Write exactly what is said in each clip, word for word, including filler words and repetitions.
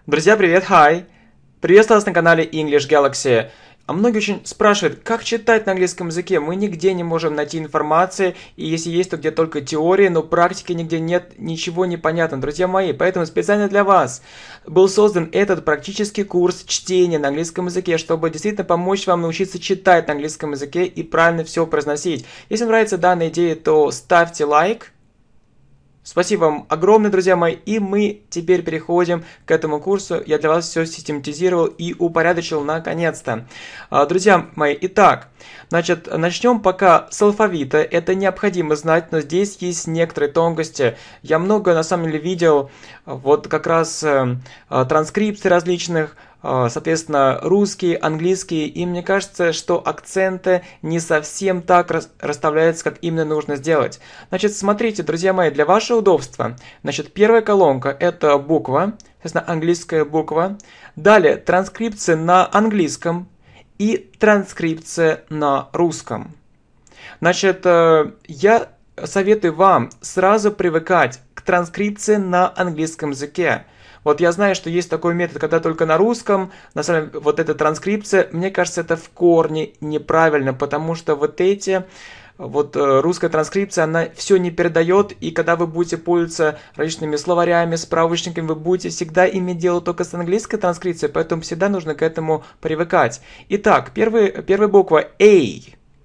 Друзья, привет, hi! Приветствую вас на канале English Galaxy. А многие очень спрашивают, как читать на английском языке. Мы нигде не можем найти информации, и если есть, то где только теория, но практики нигде нет, ничего не понятно, друзья мои. Поэтому специально для вас был создан этот практический курс чтения на английском языке, чтобы действительно помочь вам научиться читать на английском языке и правильно все произносить. Если вам нравится данная идея, то ставьте лайк. Спасибо вам огромное, друзья мои, и мы теперь переходим к этому курсу. Я для вас все систематизировал и упорядочил наконец-то. А, Друзья мои, итак, значит, начнем пока с алфавита. Это необходимо знать, но здесь есть некоторые тонкости. Я много, на самом деле, видел вот как раз э, э, транскрипций различных, соответственно, русский, английский, и мне кажется, что акценты не совсем так расставляются, как именно нужно сделать. Значит, смотрите, друзья мои, для вашего удобства, значит, первая колонка – это буква, соответственно, английская буква. Далее транскрипция на английском и транскрипция на русском. Значит, я советую вам сразу привыкать к транскрипции на английском языке. Вот я знаю, что есть такой метод, когда только на русском, на самом деле, вот эта транскрипция, мне кажется, это в корне неправильно, потому что вот эти, вот русская транскрипция, она все не передает, и когда вы будете пользоваться различными словарями, справочниками, вы будете всегда иметь дело только с английской транскрипцией, поэтому всегда нужно к этому привыкать. Итак, первый, первая буква A.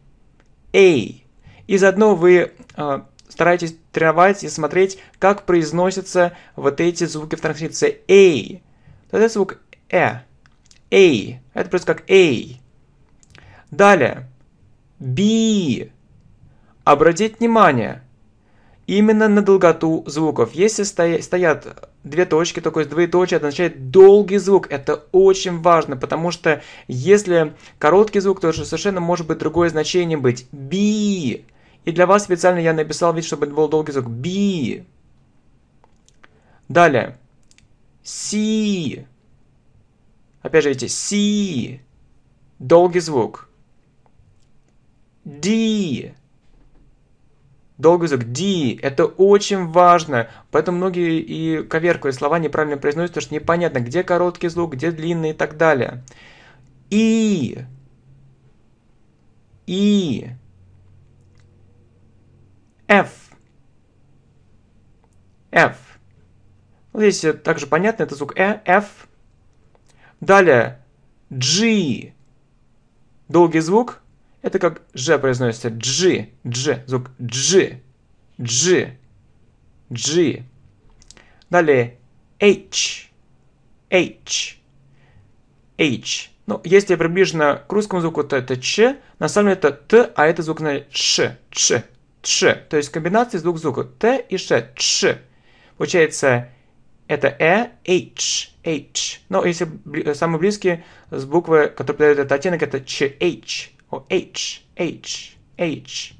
A. И заодно вы э, стараетесь тренировать и смотреть, как произносятся вот эти звуки в транскрипции. A. Это звук э. A. Это просто как A. Далее. B. Обратите внимание именно на долготу звуков. Если стоят две точки, такое двоеточие, это означает долгий звук. Это очень важно, потому что если короткий звук, то совершенно может быть другое значение быть. B. И для вас специально я написал вид, чтобы был долгий звук. B. Далее. C. Опять же, видите, C. Долгий звук. D. Долгий звук D. Это очень важно. Поэтому многие и коверкают слова, неправильно произносят, потому что непонятно, где короткий звук, где длинный и так далее. И. И. F. F. Здесь также понятно, это звук э, F. Далее. G. Долгий звук. Это как Ж произносится. G. G. Звук G. G. G. Далее. H. H. H. Ну, если приближенно к русскому звуку, то это Ч. На самом деле это Т, а это звук на Ш. Ч. Ч. То есть комбинация звук звука Т и Ш. Ч. Получается, это Э, H. H. Но если самые близкие с буквы, которые придают этот оттенок, это Ч, H. О, H. H. H.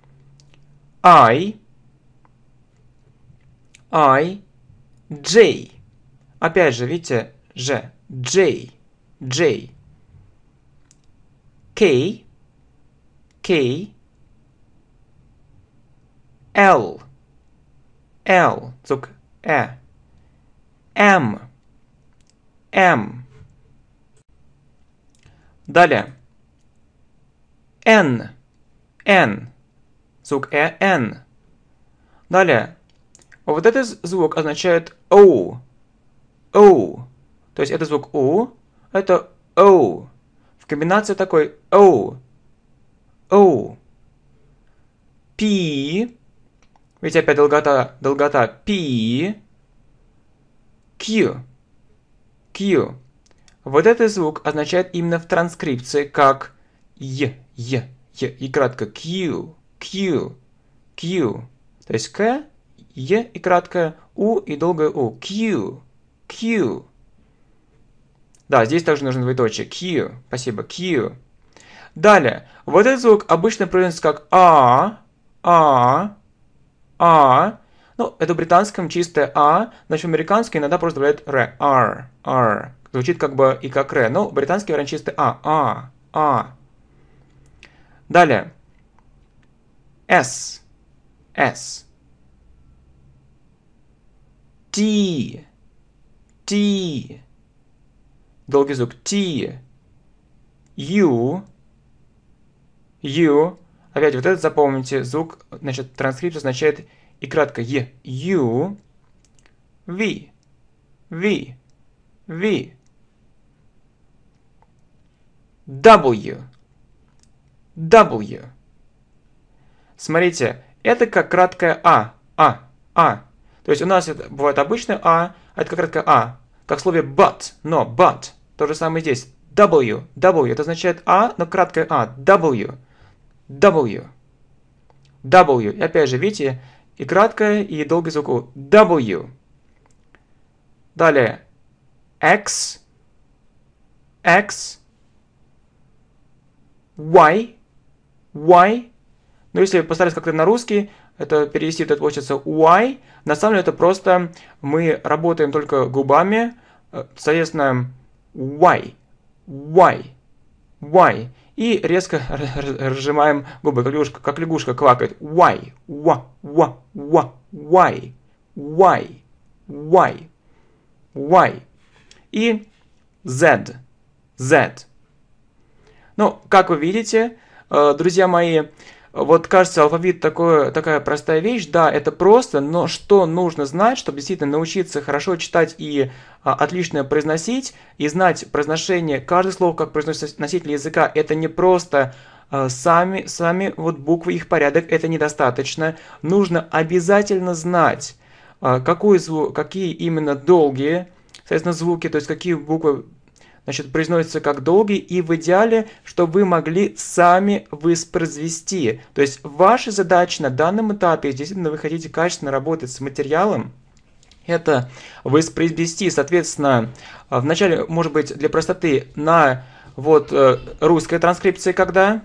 I. I. J. Опять же, видите, Ж. J. J. K. K. L. L. Звук Э. M. M. Далее. N. N. Звук Э, N. Далее. Вот этот звук означает O. O. То есть это звук У. Это O. В комбинации такой O. O. P. Видите, опять долгота, долгота P. Q. Q. Вот этот звук означает именно в транскрипции как Е, Е, Е, и кратко Q, Q, Q. То есть К, Е и краткое У и долгое У. Q, Q. Да, здесь также нужно двоеточие. Q. Спасибо. Q. Далее. Вот этот звук обычно произносится как А, А, А. Ну, это в британском чистое А, значит в американском иногда просто добавляют Р. R, R. Звучит как бы и как Р, но британский вариант чистый А, А, А. Далее. S, S. T, T. долгий звук T, U, U. Опять вот этот запомните, звук, значит, транскрипция означает и кратко E, U, V, V, V, W, W. Смотрите, это как краткое А, А, А. То есть у нас это бывает обычное А, а это как краткое А. Как в слове but, но but. То же самое здесь. W, W. Это означает А, но краткое А. W, W, W. И опять же, видите, и краткое, и долгий звук У. W. Далее. X, X, Y, Y. Но если постараться как-то на русский, это перевести, это получится Y. На самом деле это просто мы работаем только губами, соответственно, Y, Y, Y. И резко разжимаем губы, как лягушка, как лягушка квакает. Y, Y, Y, Y, Y, Y, Y. И Z, Z. Ну, как вы видите, друзья мои, вот кажется, алфавит такое, такая простая вещь. Да, это просто, но что нужно знать, чтобы действительно научиться хорошо читать и а, отлично произносить, и знать произношение каждого слова, как произносит носитель языка, это не просто а, сами, сами вот буквы, их порядок, это недостаточно. Нужно обязательно знать, а, какой звук, какие именно долгие, соответственно, звуки, то есть какие буквы, значит, произносится как долгий, и в идеале, чтобы вы могли сами воспроизвести. То есть ваша задача на данном этапе, если действительно вы хотите качественно работать с материалом, это воспроизвести, соответственно, вначале, может быть, для простоты, на вот русской транскрипции, когда...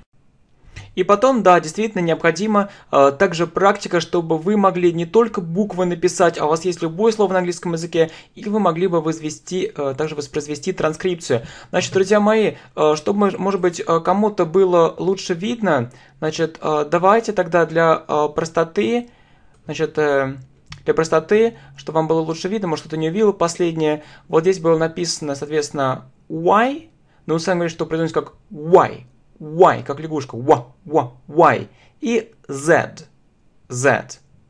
И потом, да, действительно необходима э, также практика, чтобы вы могли не только буквы написать, а у вас есть любое слово на английском языке, и вы могли бы возвести, э, также воспроизвести транскрипцию. Значит, друзья мои, э, чтобы, может быть, кому-то было лучше видно, значит, э, давайте тогда для э, простоты, значит, э, для простоты, чтобы вам было лучше видно, может, кто-то не увидел последнее, вот здесь было написано, соответственно, Y, но вы сами говорите, что произносится как Y. Y, как лягушка, Y, Y, Y, и Z, Z.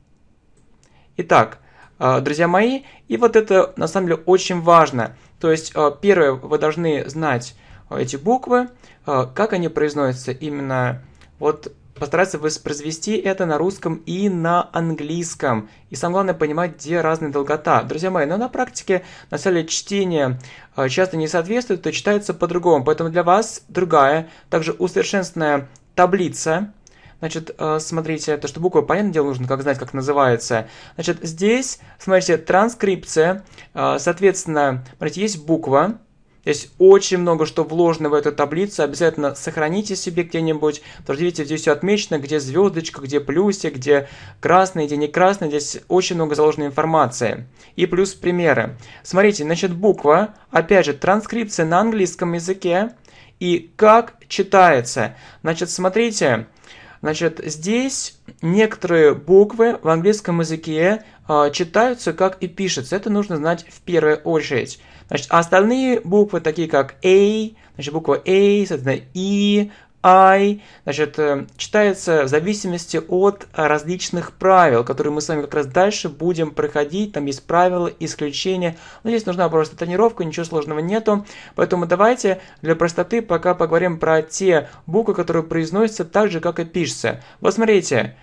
Итак, друзья мои, и вот это на самом деле очень важно. То есть, первое, вы должны знать эти буквы, как они произносятся, именно вот постараться воспроизвести это на русском и на английском. И самое главное понимать, где разная долгота. Друзья мои, но на практике, на самом деле, чтение часто не соответствует, то читается по-другому. Поэтому для вас другая, также усовершенствованная таблица. Значит, смотрите, это что буквы, понятное дело, нужно как знать, как называется. Значит, здесь, смотрите, транскрипция. Соответственно, смотрите, есть буква. Здесь очень много что вложено в эту таблицу. Обязательно сохраните себе где-нибудь. Потому что, видите, здесь все отмечено, где звездочка, где плюсик, где красный, где не красный. Здесь очень много заложенной информации. И плюс примеры. Смотрите, значит, буква, опять же, транскрипция на английском языке. И как читается. Значит, смотрите, значит, здесь некоторые буквы в английском языке э, читаются, как и пишутся. Это нужно знать в первую очередь. Значит, остальные буквы, такие как A, значит, буква A, соответственно, E, I, значит, читается в зависимости от различных правил, которые мы с вами как раз дальше будем проходить. Там есть правила, исключения. Но здесь нужна просто тренировка, ничего сложного нету. Поэтому давайте для простоты пока поговорим про те буквы, которые произносятся так же, как и пишутся. Вот смотрите,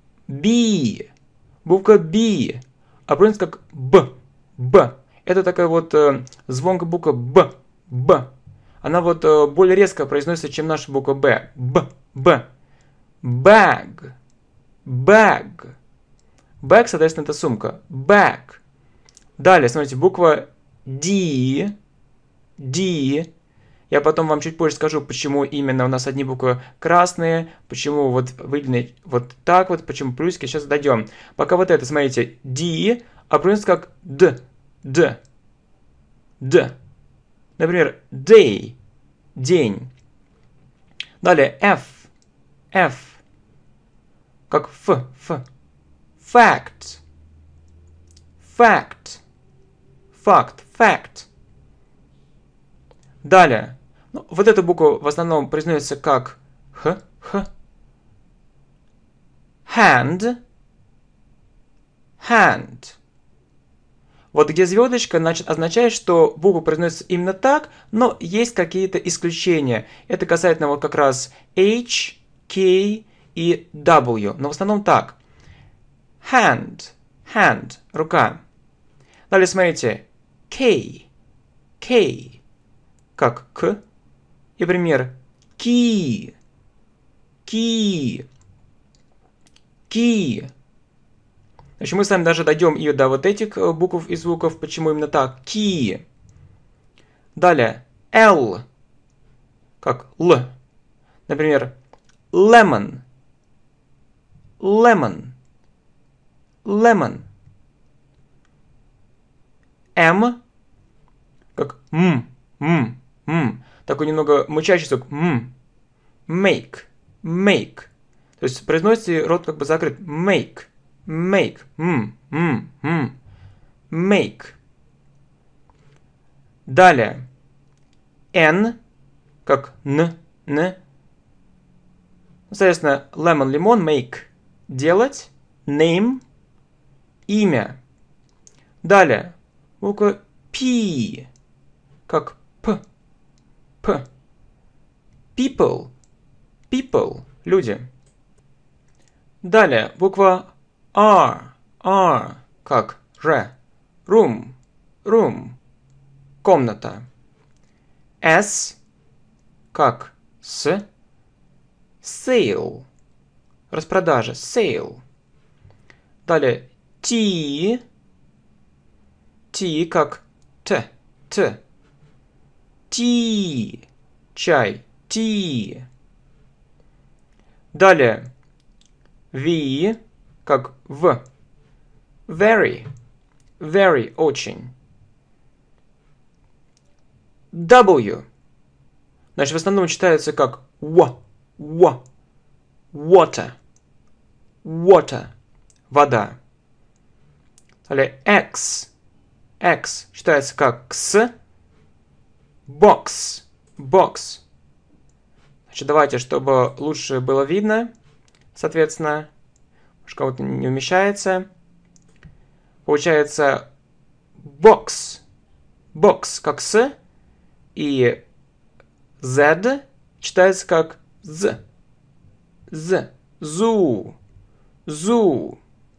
B, буква B, а произносится как Б, Б. Это такая вот э, звонкая буква Б, Б. Она вот э, более резко произносится, чем наша буква Б. Б, Б. Bag, bag. Bag, соответственно, это сумка. Bag. Далее, смотрите, буква D, D. Я потом вам чуть позже скажу, почему именно у нас одни буквы красные, почему вот выделены вот так вот, почему плюсики. Сейчас дойдем. Пока вот это, смотрите, D, а произносится как Д. Д. Д. Например, day. День. Далее F. F. Как Ф. Ф. Fact. Fact. Факт. Fact. Далее. Ну, вот эту букву в основном произносится как х, х. Hand. Hand. Вот где звездочка, значит, означает, что буква произносится именно так, но есть какие-то исключения. Это касательно вот как раз H, K и W, но в основном так. Hand, hand, рука. Далее смотрите, K, K, как К. И пример, key, key, key. Значит, мы с вами даже дойдем и до вот этих букв и звуков, почему именно так. Key. Далее, L, как Л. Например, lemon, lemon, lemon. M, как м, м, м. Такой немного мычащий звук. М. Make, make. То есть произносите рот как бы закрыт. Make. Make. М, м, м. Make. Далее. N, как н, н. Соответственно, lemon, лимон, make. Делать. Name. Имя. Далее. Буква P, как П, П. People. People. Люди. Далее. Буква R, R, как Р. Room, room. Комната. S, как С. Sale. Распродажа. Sale. Далее. Tea. Tea, как Т. Т. Tea. Чай. Tea. Далее. V, как В. Very. Very. Очень. W. Значит, в основном читается как W. W. Water. Water. Вода. Далее. X. X читается как Кс. Box. Box. Значит, давайте, чтобы лучше было видно, соответственно, может, кого-то не умещается. Получается box. Box как С. И Z читается как З. З. Зу. Зу.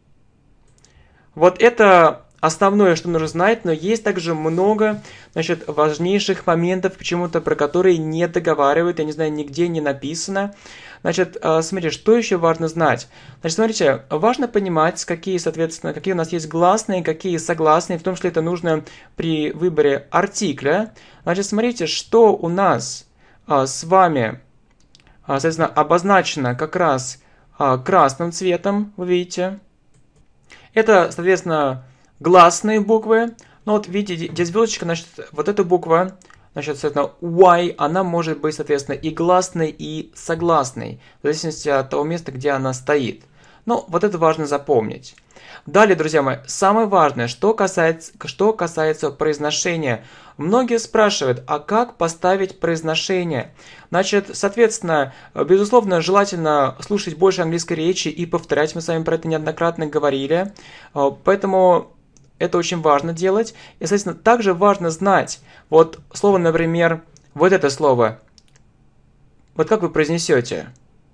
Вот это основное, что нужно знать, но есть также много, значит, важнейших моментов, почему-то про которые не договаривают, я не знаю, нигде не написано. Значит, смотрите, что еще важно знать? Значит, смотрите, важно понимать, какие, соответственно, какие у нас есть гласные, какие согласные, в том числе это нужно при выборе артикля. Значит, смотрите, что у нас а, с вами, а, соответственно, обозначено как раз а, красным цветом, вы видите. Это, соответственно, гласные буквы. Но вот видите, где звездочка, значит, вот эта буква, значит, соответственно, Y, она может быть, соответственно, и гласной, и согласной, в зависимости от того места, где она стоит. Ну, вот это важно запомнить. Далее, друзья мои, самое важное, что касается, что касается произношения. Многие спрашивают, а как поставить произношение? Значит, соответственно, безусловно, желательно слушать больше английской речи и повторять. Мы с вами про это неоднократно говорили. Поэтому это очень важно делать. И, соответственно, также важно знать, вот слово, например, вот это слово. Вот как вы произнесете?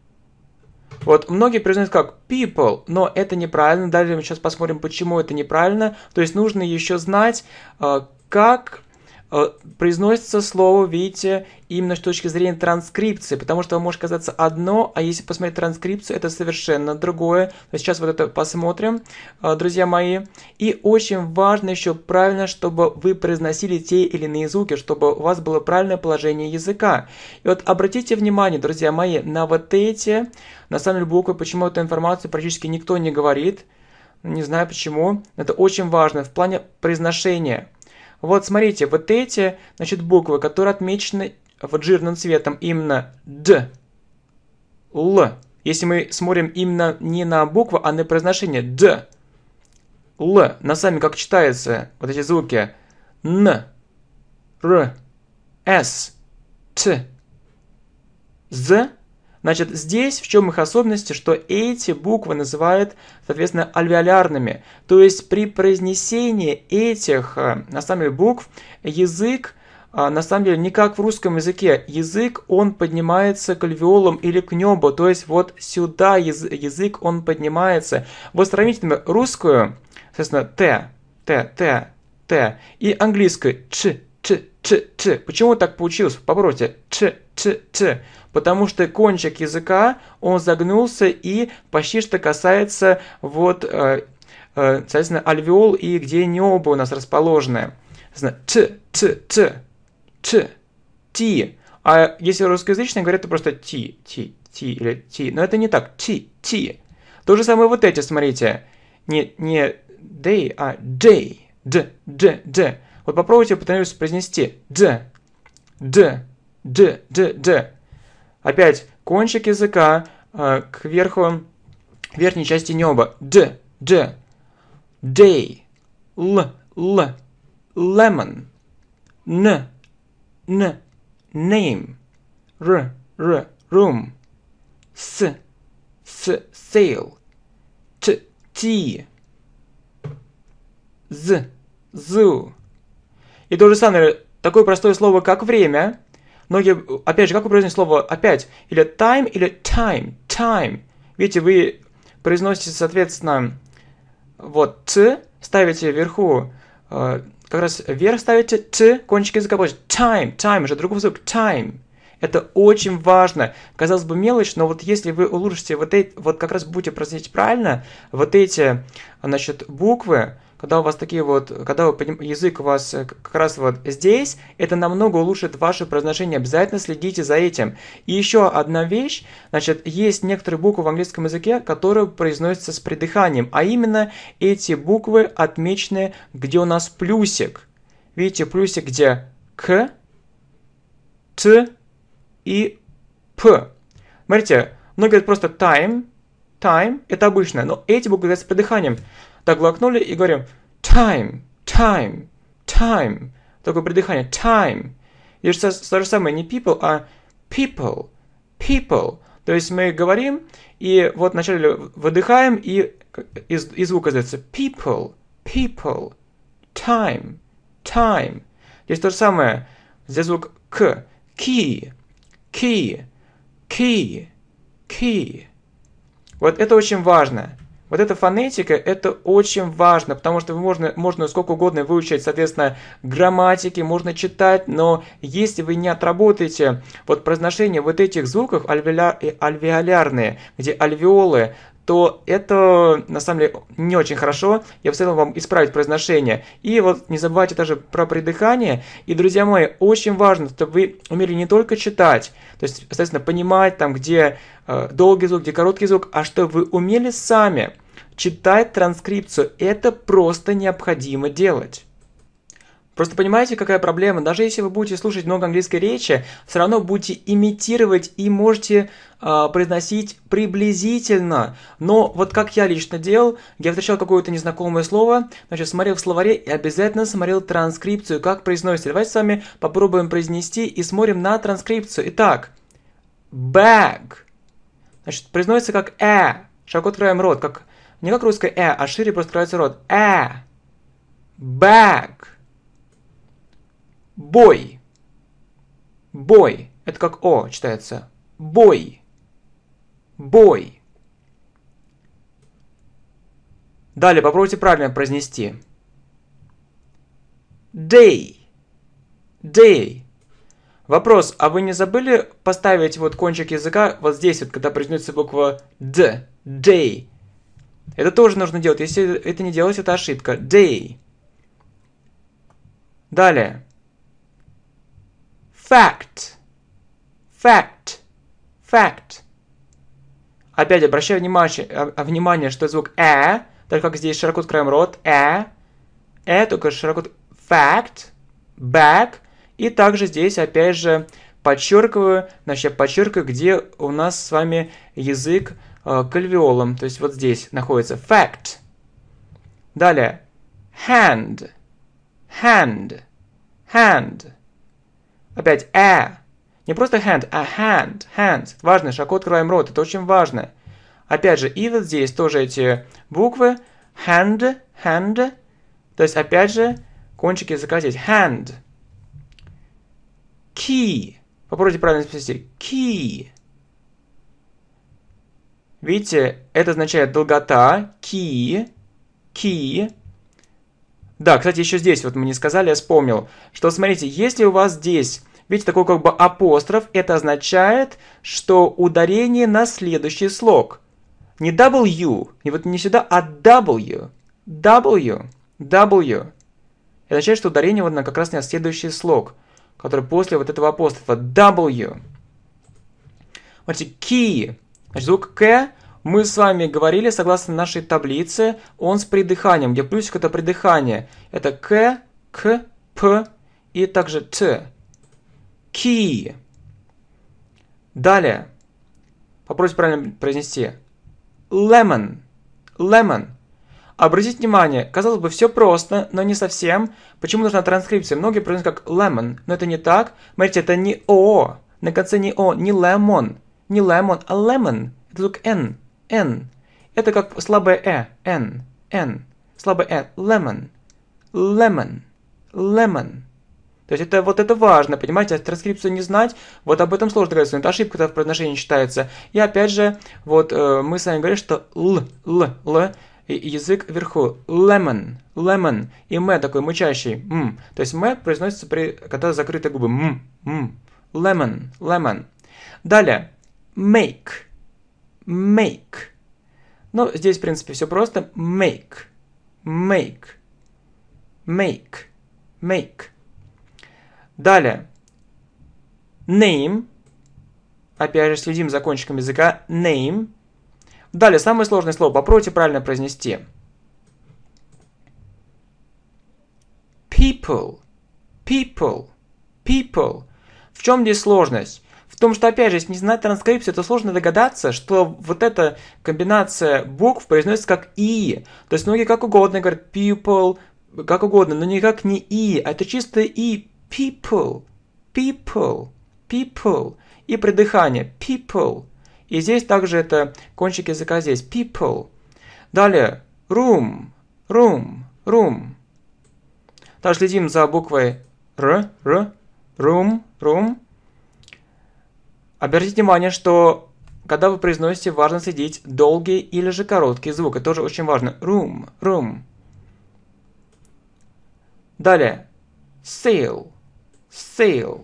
Вот многие произносят как people, но это неправильно. Далее мы сейчас посмотрим, почему это неправильно. То есть нужно еще знать, как произносится слово, видите, именно с точки зрения транскрипции, потому что может казаться одно, а если посмотреть транскрипцию, это совершенно другое. То есть сейчас вот это посмотрим, друзья мои. И очень важно еще правильно, чтобы вы произносили те или иные звуки, чтобы у вас было правильное положение языка. И вот обратите внимание, друзья мои, на вот эти, на самом деле, буквы, почему эту информацию практически никто не говорит, не знаю почему, это очень важно в плане произношения. Вот смотрите, вот эти, значит, буквы, которые отмечены вот жирным цветом, именно Д, Л. Если мы смотрим именно не на букву, а на произношение Д, Л, на сами как читаются вот эти звуки Н, Р, S, T, Z. Значит, здесь в чем их особенности, что эти буквы называют, соответственно, альвеолярными. То есть при произнесении этих, на самом деле, букв язык, на самом деле, не как в русском языке. Язык, он поднимается к альвеолам или к небу. То есть вот сюда язык, он поднимается. Вот сравните, например, русскую, соответственно, Т, Т, Т, Т, и английскую Ч, Ч, Ч, Ч. Почему так получилось? Попробуйте. Ч, Ч, Ч. Потому что кончик языка, он загнулся и почти что касается вот, э, э, соответственно, альвеол и где небо у нас расположено. Ч, Ч, Ч, Ч, Ти. А если русскоязычные говорят, то просто Ти, Ти, Ти или Ти. Но это не так. Ти, Ти. То же самое вот эти, смотрите. Не, не day, а J. Д, Д, Д. Вот попробуйте попытаюсь произнести. Д, Д, Д, Д, Д. Опять кончик языка э, кверху верхней части неба. Д, Д. Day. Л, Л. Lemon. Н, Н. Name. Р, Р. Room. С, С. Sail. Т, Tea. З, Zoo. И то же самое, такое простое слово, как время. Многие, опять же, как вы произносите слово опять? Или time, или time, time. Видите, вы произносите, соответственно, вот т, ставите вверху, э, как раз вверх ставите т, кончик языка получится time, time, уже другой звук, time. Это очень важно. Казалось бы, мелочь, но вот если вы улучшите вот эти, вот как раз будете произносить правильно, вот эти, значит, буквы, когда у вас такие вот, когда вы, язык у вас как раз вот здесь, это намного улучшит ваше произношение. Обязательно следите за этим. И еще одна вещь, значит, есть некоторые буквы в английском языке, которые произносятся с придыханием, а именно эти буквы отмечены, где у нас плюсик. Видите, плюсик где К, Т и П. Смотрите, многие говорят просто time, time, это обычно, но эти буквы с придыханием. Так глотнули и говорим time, time, time. Такое придыхание time. И то же самое не people, а people, people. То есть мы говорим, и вот вначале выдыхаем, и из, из звука издается people, people, time, time. Здесь то же самое. Здесь звук к, key, key, key, key. Вот это очень важно. Вот эта фонетика, это очень важно, потому что вы можно, можно сколько угодно выучить, соответственно, грамматики, можно читать, но если вы не отработаете вот произношение вот этих звуков альвеоля, альвеолярные, где альвеолы, то это, на самом деле, не очень хорошо. Я посоветую вам исправить произношение. И вот не забывайте также про придыхание. И, друзья мои, очень важно, чтобы вы умели не только читать, то есть, соответственно, понимать, там, где э, долгий звук, где короткий звук, а чтобы вы умели сами читать транскрипцию. Это просто необходимо делать. Просто понимаете, какая проблема? Даже если вы будете слушать много английской речи, все равно будете имитировать и можете э, произносить приблизительно. Но вот как я лично делал, я встречал какое-то незнакомое слово, значит, смотрел в словаре и обязательно смотрел транскрипцию, как произносится. Давайте с вами попробуем произнести и смотрим на транскрипцию. Итак, bag. Значит, произносится как э. Широко открываем рот, как не как русское э, а шире просто открывается рот. Э. Bag. Бой. Бой. Это как О читается. Бой. Бой. Далее попробуйте правильно произнести. Day. Day. Вопрос, а вы не забыли поставить вот кончик языка вот здесь, вот, когда произносится буква Д? Day. Это тоже нужно делать. Если это не делать, это ошибка. Day. Далее. Fact. Fact. Fact. Опять обращаю внимание, внимание, что звук э, так как здесь широко открываем рот, э, э, только широко... Fact. Back. И также здесь, опять же, подчеркиваю, значит, я подчеркиваю, где у нас с вами язык э, к альвеолам. То есть вот здесь находится fact. Далее. Hand. Hand. Hand. Опять э. Не просто hand, а hand, hand. Важно, широко открываем рот, это очень важно. Опять же, и вот здесь тоже эти буквы. Hand, hand. То есть, опять же, кончик языка здесь. Hand. Key. Попробуйте правильно произнести. Key. Видите, это означает долгота. Key. Key. Да, кстати, еще здесь, вот мы не сказали, я вспомнил, что, смотрите, если у вас здесь, видите, такой как бы апостроф, это означает, что ударение на следующий слог. Не W, не вот не сюда, а W. W. W. Это означает, что ударение вот на как раз на следующий слог, который после вот этого апострофа. W. Смотрите, key. Значит, звук К, мы с вами говорили, согласно нашей таблице, он с придыханием, где плюсик это придыхание. Это К, К, П и также Т. Key. Далее. Попробуйте правильно произнести. Lemon. Lemon. Обратите внимание, казалось бы, все просто, но не совсем. Почему нужна транскрипция? Многие произносят как lemon, но это не так. Смотрите, это не О. На конце не О, не lemon. Не lemon, а lemon. Это звук N. N. Это как слабое Э. N. N. Слабое Э. Lemon. Lemon. Lemon. То есть это вот это важно, понимаете, транскрипцию не знать, вот об этом сложно говорить, это ошибка в произношении считается. И опять же, вот э, мы с вами говорим, что Л, Л, Л, и язык вверху. Lemon. Lemon. И М такой мычащий. М. То есть М произносится, при, когда закрыты губы. М. М. Lemon. Lemon. Далее. Make. Make. Ну, здесь, в принципе, все просто. Make. Make. Make. Make. Далее. Name. Опять же, следим за кончиком языка. Name. Далее, самое сложное слово. Попробуйте правильно произнести. People. People. People. В чем здесь сложность? В том, что, опять же, если не знать транскрипцию, то сложно догадаться, что вот эта комбинация букв произносится как «и». То есть многие как угодно говорят people, как угодно, но никак не «и», а это чисто «и». People. People. People. И придыхание. People. И здесь также это кончик языка здесь. People. Далее. Room. Room. Room. Также следим за буквой Р. Р. Room. Room. Обратите внимание, что когда вы произносите, важно следить долгий или же короткий звук. Это тоже очень важно. Room. Room. Далее. Sail. Sail.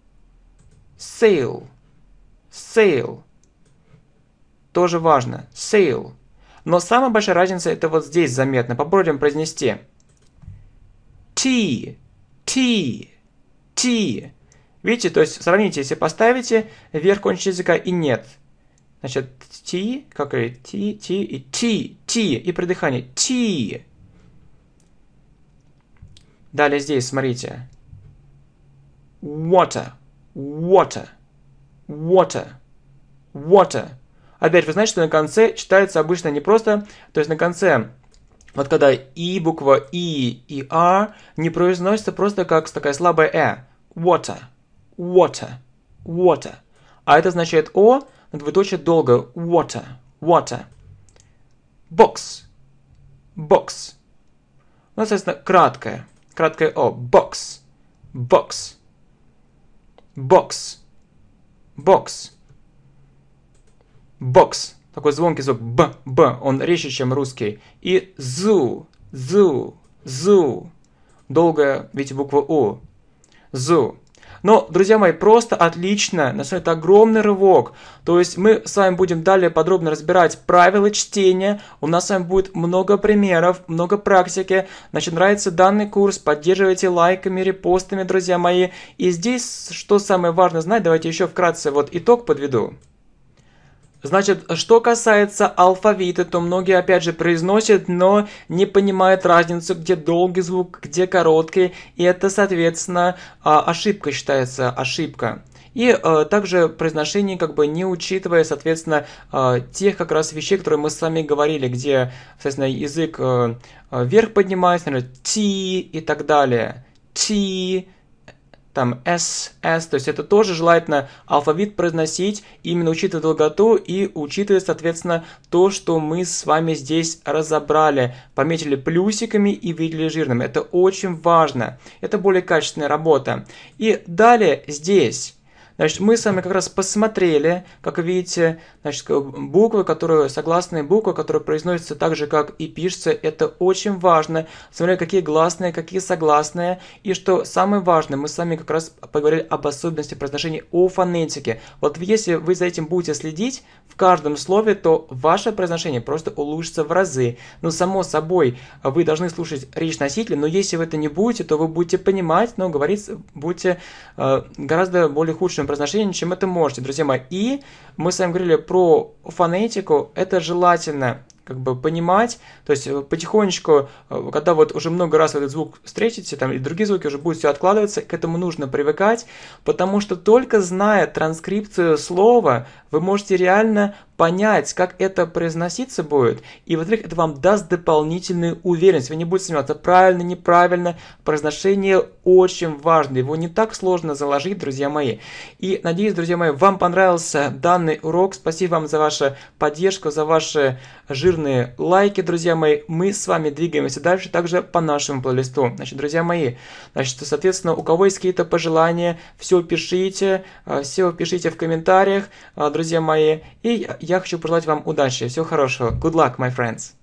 Sail. Sail. Тоже важно. Sail. Но самая большая разница это вот здесь заметно. Попробуем произнести. T. T. T. Видите, то есть сравните, если поставите вверх кончик языка и нет. Значит, T, как говорит, T, T и T. T. И при дыхании. T. Далее здесь, смотрите. Water. Water. Water. Water. Опять, вы знаете, что на конце читается обычно не просто, то есть на конце, вот когда и, буква И и R не произносится просто как такая слабая Э. Water. Water. Water. А это означает О, но двоеточие долго. Water. Water. Box. Box. Ну, соответственно, краткое. Краткое О. Box. Box. Box. Box. Box. Такой звонкий звук. Б, Б. Он резче, чем русский. И зу. Зу. Зу. Долгая, видите, буква У. Зу. Но, друзья мои, просто отлично. На самом деле, это огромный рывок. То есть мы с вами будем далее подробно разбирать правила чтения. У нас с вами будет много примеров, много практики. Значит, нравится данный курс, поддерживайте лайками, репостами, друзья мои. И здесь, что самое важное знать, давайте еще вкратце вот итог подведу. Значит, что касается алфавита, то многие, опять же, произносят, но не понимают разницу, где долгий звук, где короткий, и это, соответственно, ошибка считается, ошибка. И э, также произношение, как бы не учитывая, соответственно, э, тех как раз вещей, которые мы с вами говорили, где, соответственно, язык э, вверх поднимается, например, T и так далее. T, там S, S, то есть это тоже желательно алфавит произносить, именно учитывая долготу и учитывая, соответственно, то, что мы с вами здесь разобрали, пометили плюсиками и выделили жирным. Это очень важно, это более качественная работа. И далее здесь. Значит, мы с вами как раз посмотрели, как видите, значит, буквы, которые, согласные буквы, которые произносятся так же, как и пишутся, это очень важно. Смотрели, какие гласные, какие согласные. И что самое важное, мы с вами как раз поговорили об особенности произношения, о фонетике. Вот если вы за этим будете следить в каждом слове, то ваше произношение просто улучшится в разы. Ну, само собой, вы должны слушать речь носителя, но если вы это не будете, то вы будете понимать, но говорить будете э, гораздо более худшим произношением, чем это можете, друзья мои. И мы с вами говорили про фонетику, это желательно как бы понимать, то есть потихонечку, когда вот уже много раз этот звук встретите, там и другие звуки уже будут все откладываться, к этому нужно привыкать, потому что только зная транскрипцию слова, вы можете реально понять, как это произноситься будет, и, во-вторых, это вам даст дополнительную уверенность, вы не будете сомневаться, правильно, неправильно, произношение очень важно, его не так сложно заложить, друзья мои. И надеюсь, друзья мои, вам понравился данный урок, спасибо вам за вашу поддержку, за ваши жирные лайки, друзья мои, мы с вами двигаемся дальше, также по нашему плейлисту. Значит, друзья мои, значит, соответственно, у кого есть какие-то пожелания, все пишите, все пишите в комментариях, друзья мои, и я хочу пожелать вам удачи, всего хорошего. Good luck, my friends!